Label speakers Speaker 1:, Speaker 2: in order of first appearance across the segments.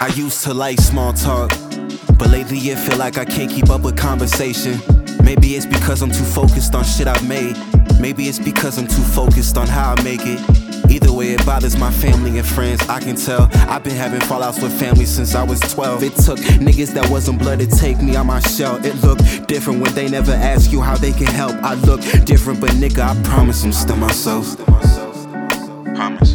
Speaker 1: I used to like small talk, but lately it feel like I can't keep up with conversation. Maybe it's because I'm too focused on shit I've made. Maybe it's because I'm too focused on how I make it. Either way, it bothers my family and friends, I can tell. I've been having fallouts with family since I was 12. It took niggas that wasn't blood to take me on my shell. It looked different when they never ask you how they can help. I look different, but nigga, I promise I'm still myself. Promise.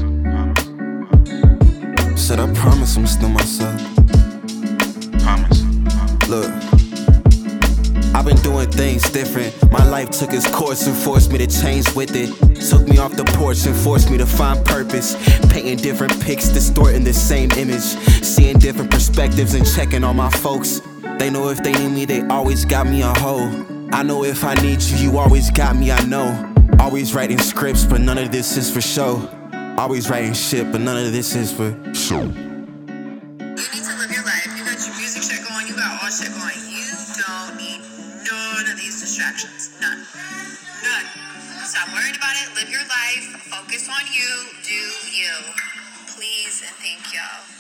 Speaker 1: Said I promise I'm still myself. Promise. Look, I've been doing things different. My life took its course and forced me to change with it. Took me off the porch and forced me to find purpose. Painting different pics, distorting the same image. Seeing different perspectives and checking on my folks. They know if they need me, they always got me a hoe. I know if I need you, you always got me, I know. Always writing scripts, but none of this is for show. Always writing shit, but none of this is for show.
Speaker 2: You need to live your life. You got your music shit going, you got all shit going. You don't need none of these distractions. None. Stop worrying about it. Live your life. Focus on you. Do you. Please and thank you.